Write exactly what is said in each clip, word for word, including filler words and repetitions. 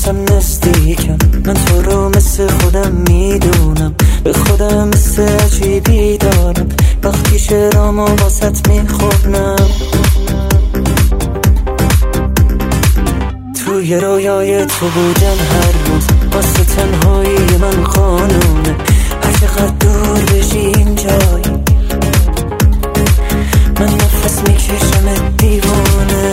نفسم نزدیکم، من تو رو مثل خودم میدونم، به خودم مثل عجیبی دارم وقتی شعرامو واسط میخونم. توی رویای تو بودم هر روز، واسه تنهایی من قانونه، هر چقدر دور بشی این جایی من نفس میکشم دیوانه.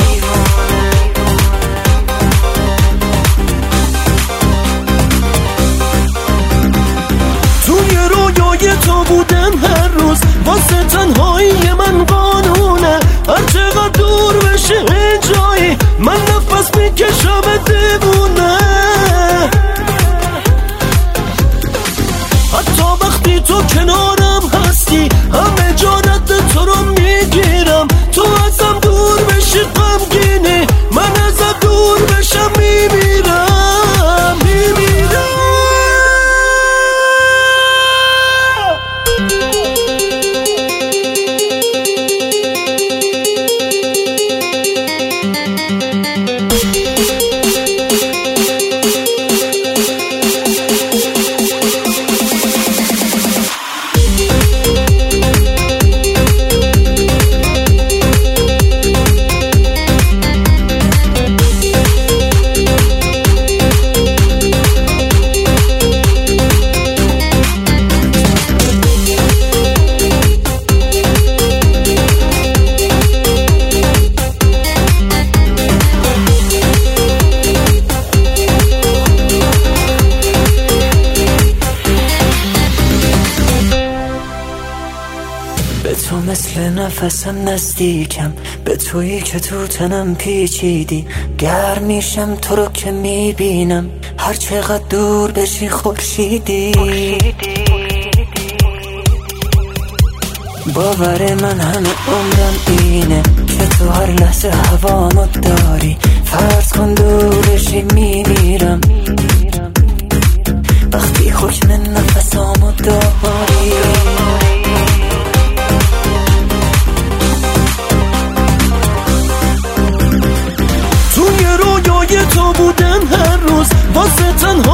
توی رویای تو بودم هر روز، واسه تنهایی من قانونه، هر چقدر دور بشه جایی من نفس میکشم دیوونه. حتی وقتی تو کنارم هستی همه جا رد تو رو میگیرم، تو ازم دور بشی غمگینی من ازم دور بشم میمیرم میمیرم. به تو مثل نفسم نزدیکم، به تویی که تو تنم پیچیدی، گرم میشم تو رو که میبینم هر چقدر دور بشی خورشیدی. باور من همه عمرم اینه که تو هر لحظه هوامو داری، فرض کن دور بشی میمیرم وقتی حکم نفسامو داری. تو بودم هر روز، واسه تنها